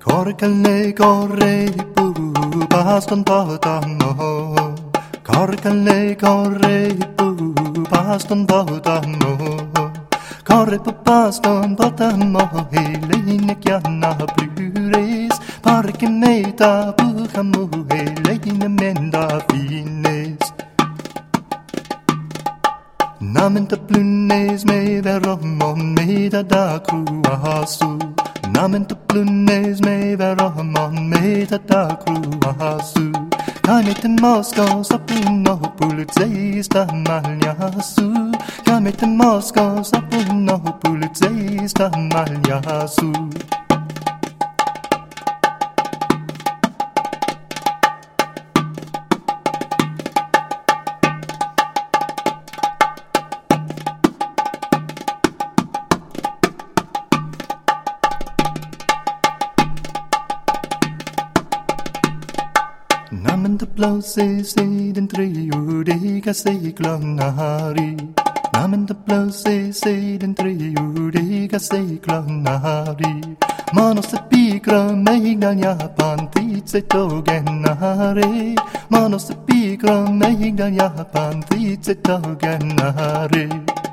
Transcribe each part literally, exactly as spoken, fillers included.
Corcale corre di bu, baston potamo. Corcale corre di bu, baston potamo. Corre på baston potamo, hele chianna plures. Parke meta bucamo, hele menda fines. Namen ta plunes me veromon me da da cruasu. Namen ta plunes me veromon me da da cruasu. Kamet in Moscow sapuno pulizista maljasu. Kamet in Moscow sapuno pulizista maljasu. Namen ta plose se den trio de ka se klonari. Namen ta plose se den trio de ka se klonari. Manos se pigra meigan Japan titse togenare. Manos se pigra meigan Japan titse togenare.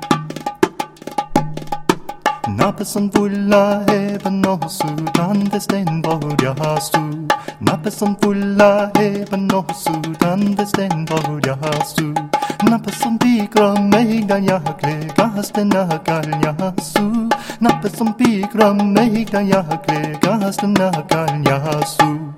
Napeson fulla heaven no sudan desten borjasu. Napeson fulla heaven no sudan desten borjasu. Napeson pigra meiga yakle gasten akalyasu. Napeson pigra meiga yakle gasten akalyasu.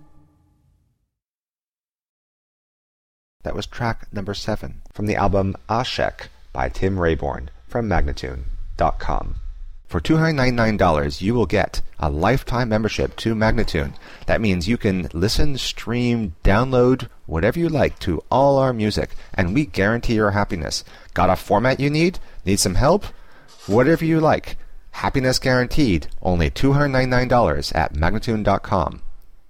That was track number seven from the album Ashek by Tim Rayborn from Magnatune dot com. For two hundred ninety-nine dollars, you will get a lifetime membership to Magnatune. That means you can listen, stream, download, whatever you like to all our music, and we guarantee your happiness. Got a format you need? Need some help? Whatever you like. Happiness guaranteed. Only two hundred ninety-nine dollars at Magnatune dot com.